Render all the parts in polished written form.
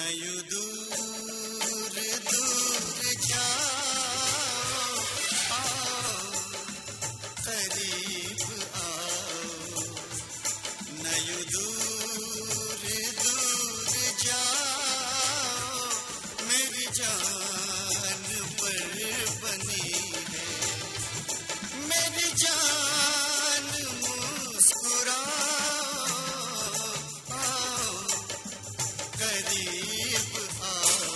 यूं दूर दूर जाओ, आओ करीब आओ, न यूं दूर दूर जाओ, मेरी जान पर बनी है, मेरी जान मुस्कुराओ, आओ करीब आओ।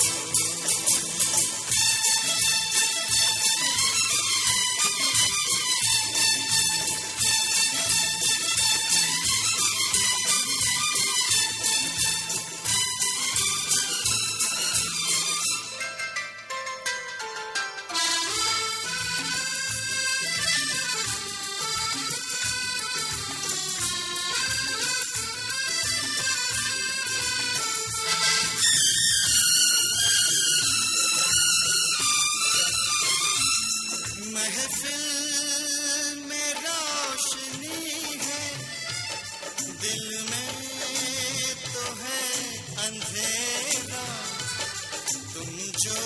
महफिल में रोशनी है, दिल में तो है अंधेरा, तुम जो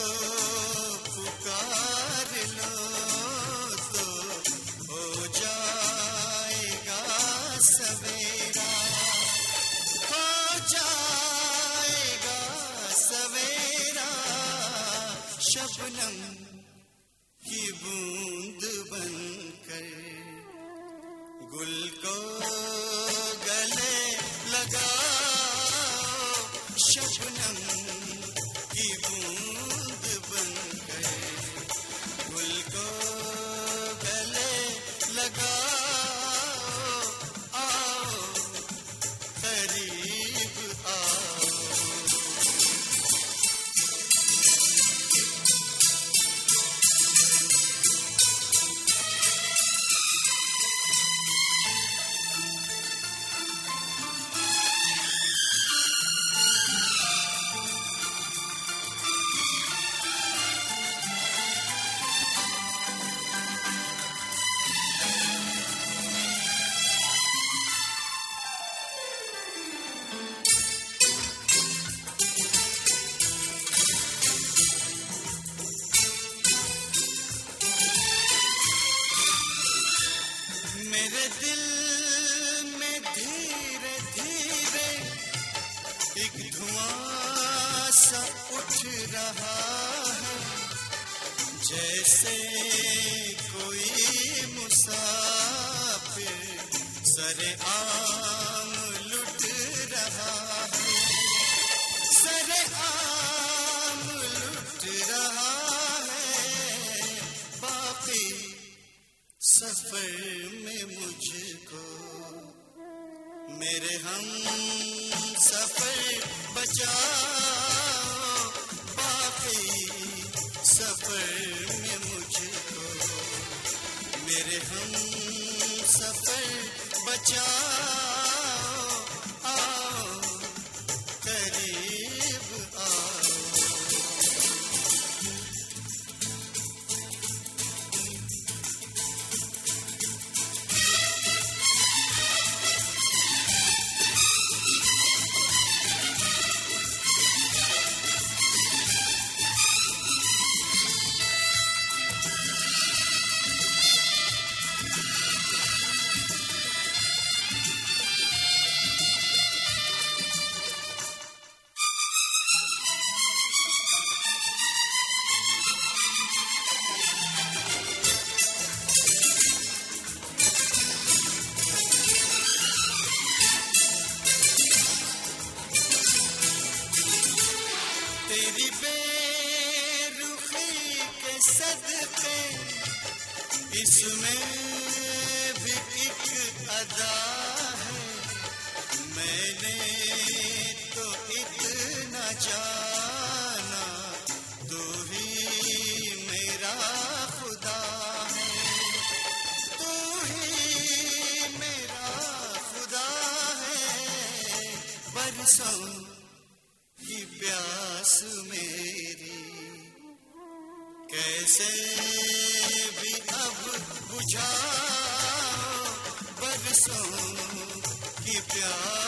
पुकार लो तो हो जाएगा सवेरा, हो जाएगा सवेरा। शबनम की बूंद बनकर गुल को गले लगाओ, शबनम की बूंद बनकर गुल को गले लगाओ, आओ करीब आओ। मेरे दिल में धीरे धीरे एक धुआं सा उठ रहा है, जैसे कोई मुसाफिर सरेआम लुट रहा है, सरेआम लुट रहा है। बाकी सफर में मुझको मेरे हम सफर बचाओ, बाकी सफर में मुझको मेरे हम सफर बचाओ, आओ करीब आओ। तेरी बेरुखी के सदके इसमें भी एक अदा है, मैंने तो इतना जाना तू ही मेरा खुदा है, तू ही मेरा खुदा है। बरसों की प्यास मेरी कैसे भी अब बुझाओ, बरसों की प्यास